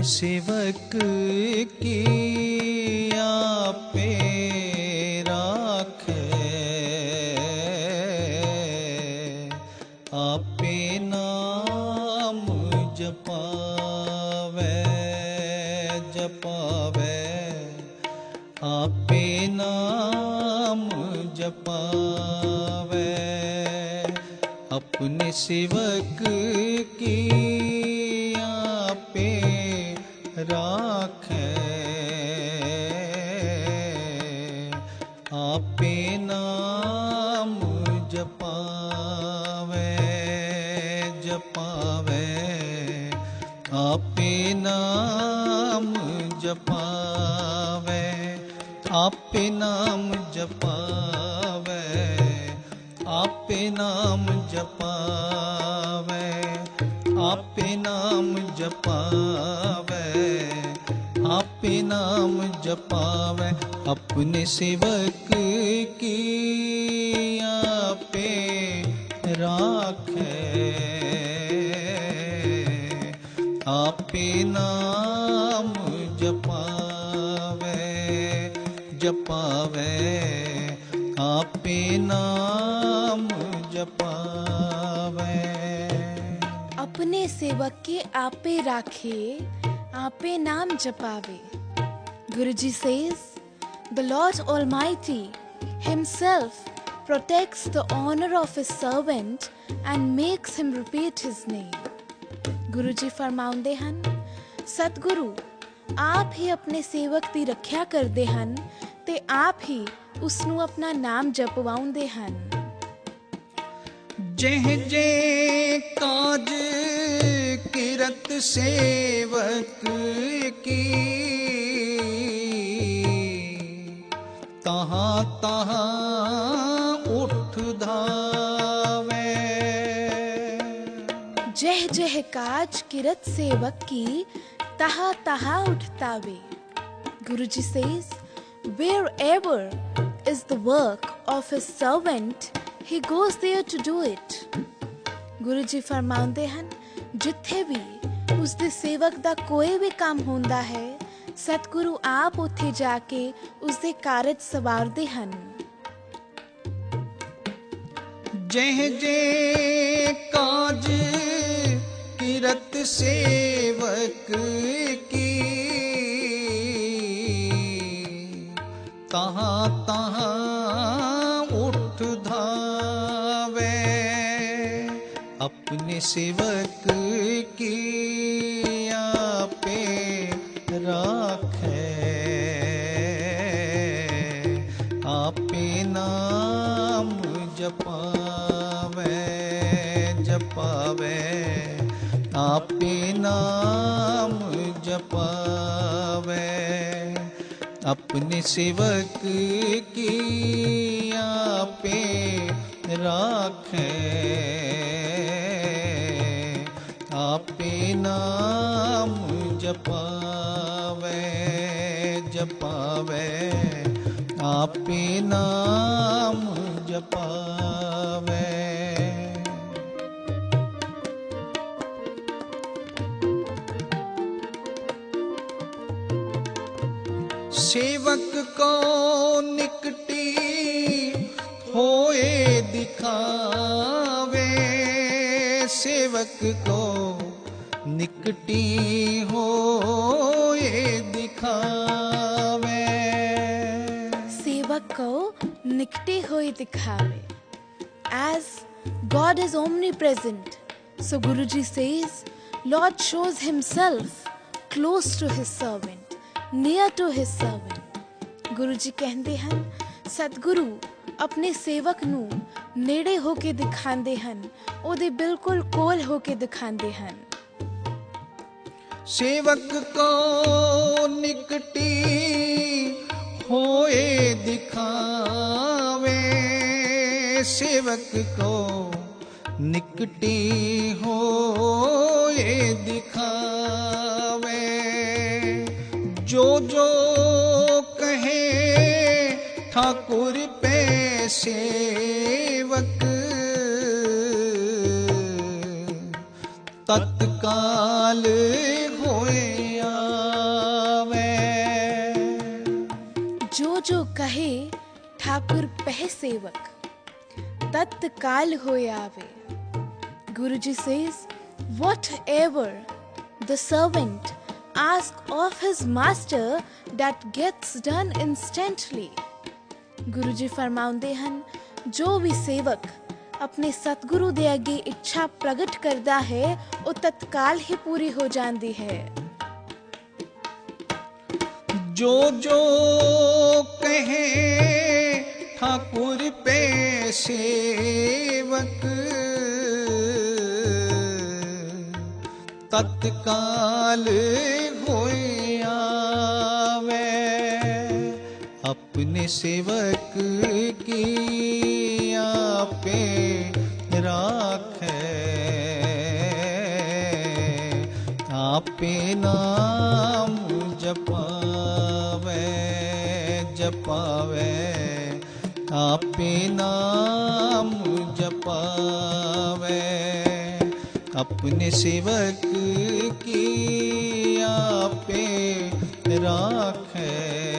सेवक की आपे राखे, आपे नाम जपावे जपावे, आपे नाम जपावे। अपने सेवक की आपे राखे, आपे नाम जपावे जपावे, आपे नाम जपावे, आपे नाम जपावे, आपे नाम जपावे, आपे नाम जपावे, आपे नाम जपावे। अपने सेवक की आपे राखे, आपे नाम जपावे जपावे, आपे नाम जपावे। अपने सेवक के आपे राखे, आपे नाम जपावे। Guruji says, the Lord Almighty Himself protects the honor of His servant and makes him repeat His name. Guruji फरमाਉਂਦੇ ਹਨ, सतगुरु आप ही अपने सेवक ਦੀ ਰੱਖਿਆ ਕਰਦੇ ਹਨ ਤੇ ਆਪ ਹੀ ਉਸ ਨੂੰ ਆਪਣਾ ਨਾਮ ਜਪਵਾਉਂਦੇ ਹਨ। जह जे काज किरत सेवक की, तहाँ तहाँ उठ धावे। जह जह काज किरत सेवक की, तहाँ तहाँ उठतावे। Guruji says, wherever is the work of His servant, He goes there to do it. Guruji फरमाਉਂਦੇ ਹਨ, ਜਿੱਥੇ ਵੀ ਉਸ ਦੇ ਸੇਵਕ ਦਾ ਕੋਈ ਵੀ ਕੰਮ ਹੁੰਦਾ ਹੈ, ਸਤਿਗੁਰੂ ਆਪ ਉੱਥੇ ਜਾ ਕੇ ਉਸ ਦੇ ਕਾਰਜ ਸਵਾਰਦੇ ਹਨ। जह जे काज किरत सेवक की, तहाँ तहाँ उठ धावे। अपने सेवक की आपे राखे, आपे नाम जपावे जपावे, आपे नाम जपावे। अपने सेवक की आपे राखे, आपे नाम जपावे जपावे, आपे नाम जपावे। सेवक को निकटी होए दिखावे, सेवक को निकटी होए दिखावे। सेवक को निकटे हुए दिखावे। As God is omnipresent, so Guruji says, Lord shows Himself close to His servant, near to His servant. Guruji ਕਹਿੰਦੇ ਹਨ, ਸਤਿਗੁਰੂ ਆਪਣੇ ਸੇਵਕ ਨੂੰ ਨੇੜੇ ਹੋ ਕੇ ਦਿਖਾਉਂਦੇ ਹਨ, ਉਹਦੇ ਬਿਲਕੁਲ ਕੋਲ ਹੋ ਕੇ ਦਿਖਾਉਂਦੇ ਹਨ। सेवक को निकटी होए दिखावे, सेवक को निकटी होए दिखावे। जो जो कहे ठाकुर पे सेवक, तत्काल होए ठाकुर पह सेवक तत्काल होय आवे. Guruji says, whatever the servant asks of his master, that gets done instantly. Guruji फरमाਉਂਦੇ ਹਨ, ਜੋ ਵੀ ਸੇਵਕ ਆਪਣੇ ਸਤਿਗੁਰੂ ਦੇ ਅੱਗੇ ਇੱਛਾ ਪ੍ਰਗਟ ਕਰਦਾ ਹੈ ਉਹ ਤਤਕਾਲ ਹੀ ਪੂਰੀ ਹੋ ਜਾਂਦੀ ਹੈ. जो जो कहे ठाकुर पे सेवक तत्काल होय आवे. अपने सेवक की आपे राखे, आपे नाम जपावे जपावे, आपे नाम जपावे. अपने सेवक की आपे राखे,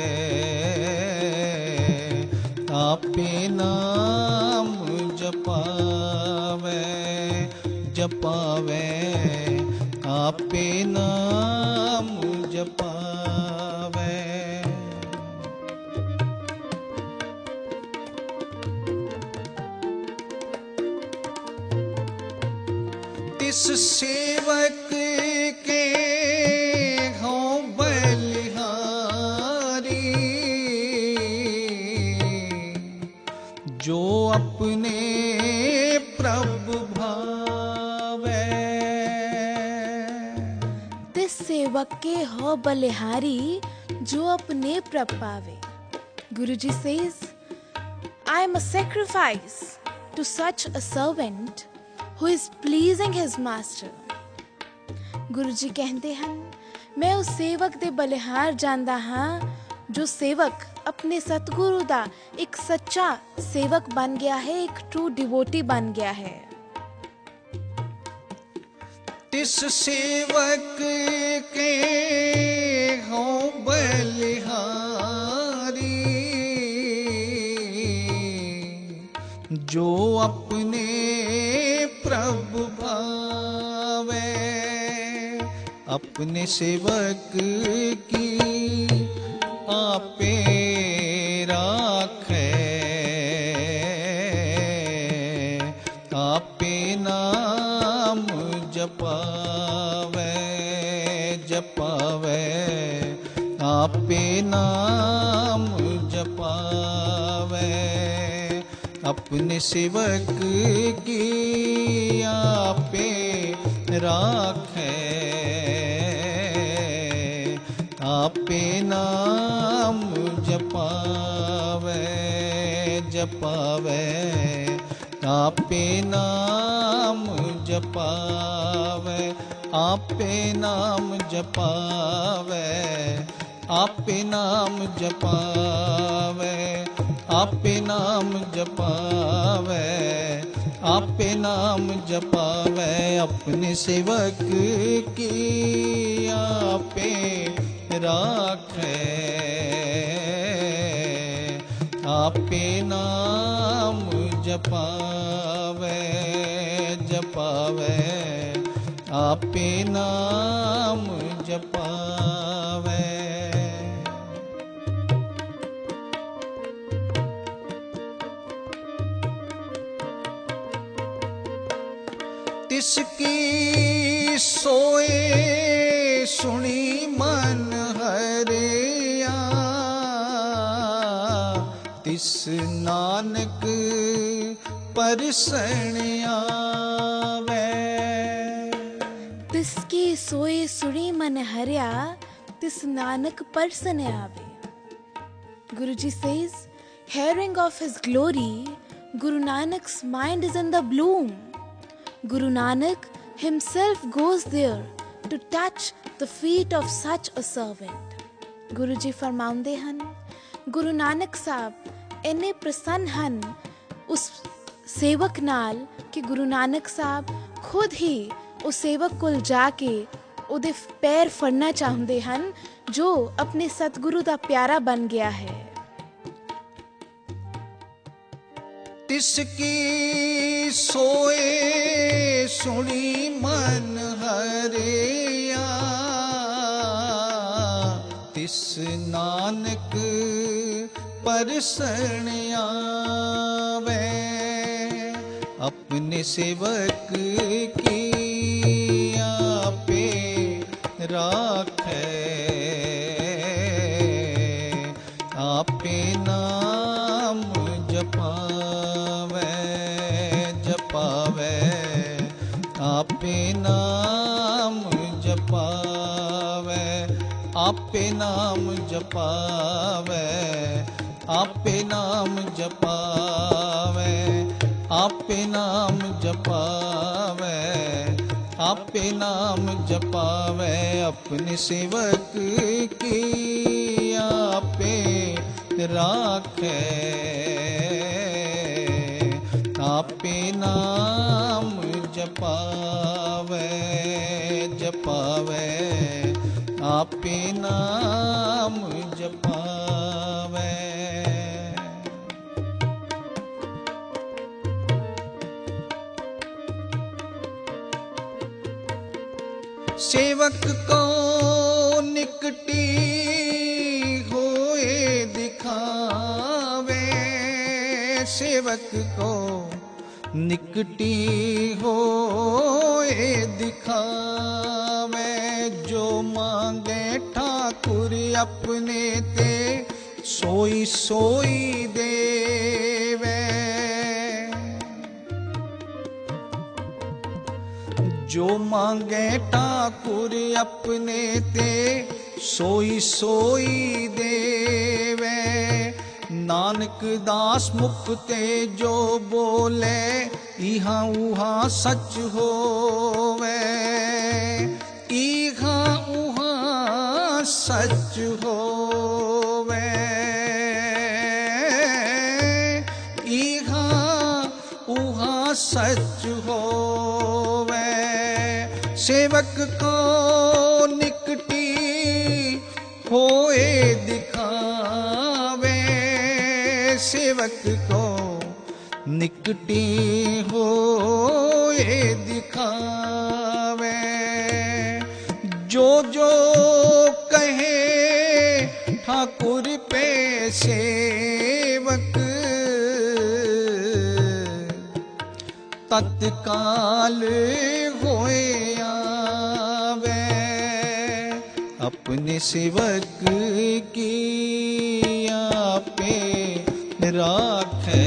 आपे नाम जपावे जपावे, आपे नाम जपावे. तिस सेवक के हो बलिहारी, जो अपने प्रभु भावे. तिस सेवक के हो बलिहारी जो अपने प्रभ पावे. Guruji says, I am a sacrifice to such a servant who is pleasing his master. Guruji ਕਹਿੰਦੇ ਹਨ, ਮੈਂ ਉਸ ਸੇਵਕ ਦੇ ਬਲਿਹਾਰ ਜਾਂਦਾ ਹਾਂ ਜੋ ਸੇਵਕ ਆਪਣੇ ਸਤਿਗੁਰੂ ਦਾ ਇੱਕ ਸੱਚਾ ਸੇਵਕ ਬਣ ਗਿਆ ਹੈ, ਇੱਕ ਟਰੂ ਡਿਵੋਟੀ ਬਣ ਗਿਆ ਹੈ. तिस सेवक के हो बलिहारी, जो अपने प्रभु भावे. अपने सेवक की आपे राखे, आपे नाम जपावे जपावे, आपे नाम जपावे. अपने सेवक की आपे राखे, आपे नाम जपावे जपावे, आपे नाम जपावे. आपे नाम जपावे, आपे नाम जपावे, आपे नाम जपावे, आपे नाम जपावे. अपने सेवक की आपे राखे, आपे नाम जपावे जपावे, आपे नाम जपावे. तिसकी सोए सुनी मन हरिया, तिस नानक परसण आवे. तिसकी सोए सुनी मन हरिया, तिस नानक परसण आवे. Guruji says, hearing of his glory, Guru Nanak's mind is in the bloom. Guru Nanak himself goes there to touch the feet of such a servant. Guruji फरमाਉਂਦੇ ਹਨ, Guru Nanak ਸਾਹਿਬ ਇੰਨੇ ਪ੍ਰਸੰਨ ਹਨ ਉਸ ਸੇਵਕ ਨਾਲ ਕਿ ਗੁਰੂ ਨਾਨਕ ਸਾਹਿਬ ਖੁਦ ਹੀ ਉਸ ਸੇਵਕ ਕੋਲ ਜਾ ਕੇ ਉਹਦੇ ਪੈਰ ਫੜਨਾ ਚਾਹੁੰਦੇ ਹਨ ਜੋ ਆਪਣੇ ਸਤਿਗੁਰੂ ਦਾ ਪਿਆਰਾ ਬਣ ਗਿਆ ਹੈ. जिसकी सोए सुनी मन हरिया, तिस नानक परसरण आवे। अपने सेवक की आपे राखे, आपे नाम जपावे जपावे, आपे नाम जपावे, आपे नाम जपावे, आपे नाम जपावे, आपे नाम जपावे, आपे नाम जपावे। अपने सेवक की आपे राखे, आपे नाम जपावे जपावे, आपे नाम जपावे। सेवक को निकटी होए दिखावे, सेवक को निकटी होए दिखावे। जो मांगे ठाकुर अपने ते, सोई सोई देवे। जो मांगे ठाकुर अपने ते, सोई सोई देवे। नानक दास मुख ते जो बोले, इहाँ उहाँ सच होवे, इहाँ उहाँ सच होवे, इहाँ उहाँ सच होवे। सेवक को निकटी होए दिखावे, सेवक को निकटी होए दिखावे। जो जो कहे ठाकुर पे सेवक, तत्काल होए आवे। अपने सेवक की आपे राखे,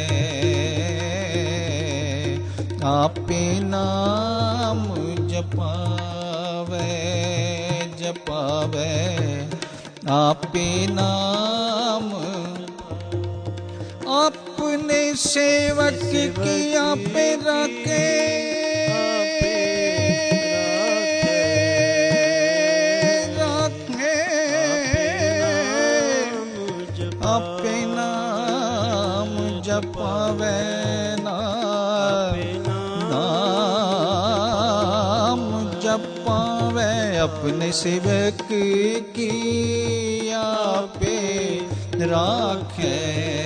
आपे नाम जपावे जपावे, आपे नाम। अपने सेवक की आपे रखे, आपे नाम जपावे, नाम जपावे। अपने सेवक की आपे राखे,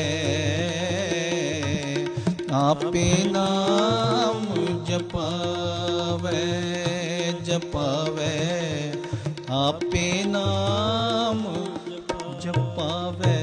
आपे नाम जपावे जपावे, आपे नाम जपावे।